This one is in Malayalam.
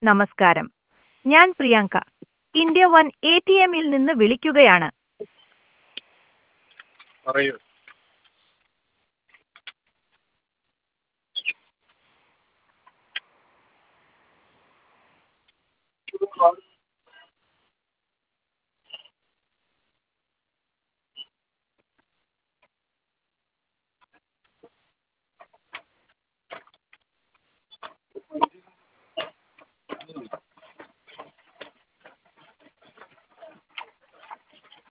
നമസ്കാരം. ഞാൻ പ്രിയങ്ക. ഇന്ത്യ വൺ ATM-ൽ നിന്ന് വിളിക്കുകയാണ്. പറയൂ.